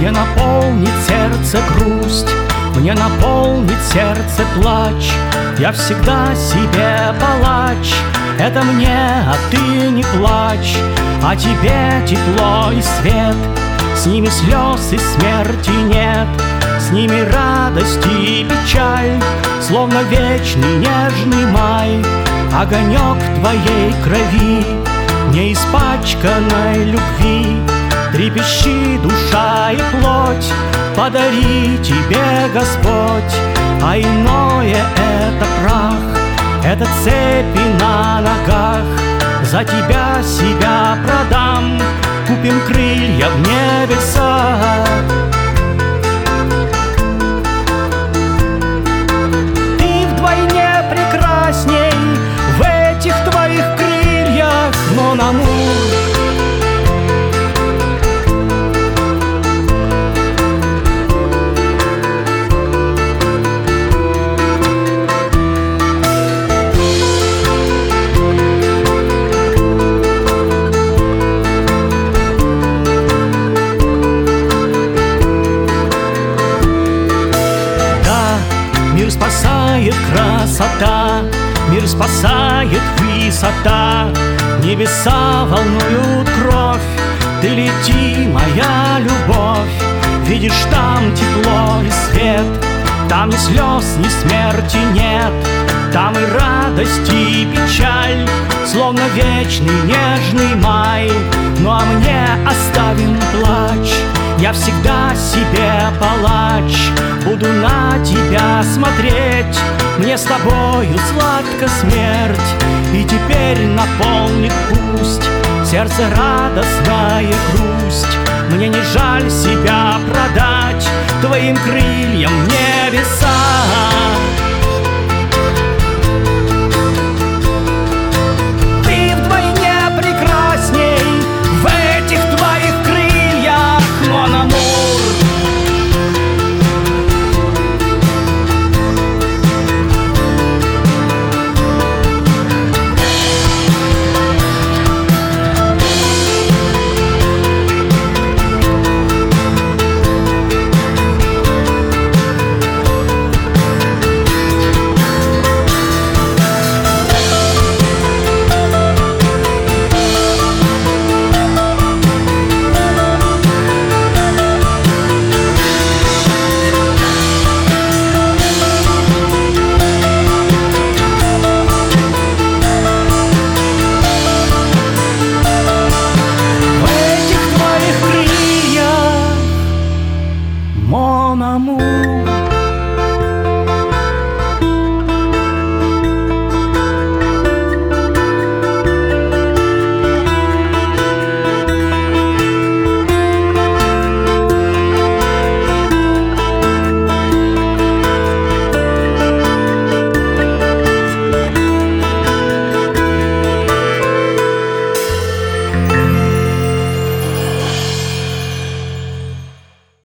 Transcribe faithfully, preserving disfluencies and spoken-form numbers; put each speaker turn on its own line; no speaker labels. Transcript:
Мне наполнит сердце грусть, мне наполнит сердце плач. Я всегда себе палач, это мне, а ты не плачь. А тебе тепло и свет, с ними слез и смерти нет, с ними радость и печаль, словно вечный нежный май. Огонек твоей крови, не испачканной любви, трепещи душа и плоть, подари тебе Господь. А иное — это прах, это цепи на ногах. За тебя себя продам, купим крылья в небесах. Ты вдвойне прекрасней в этих твоих крыльях, мон амур. Мир спасает красота, мир спасает высота. Небеса волнуют кровь, ты лети, моя любовь. Видишь, там тепло и свет, там ни слез, ни смерти нет, там и радость, и печаль, словно вечный нежный май. Ну а мне оставим плач, я всегда себе палач. Буду на тебя смотреть, мне с тобою сладко смерть. И теперь наполнит пусть сердце радостная грусть. Мне не жаль себя продать твоим крыльям в небеса.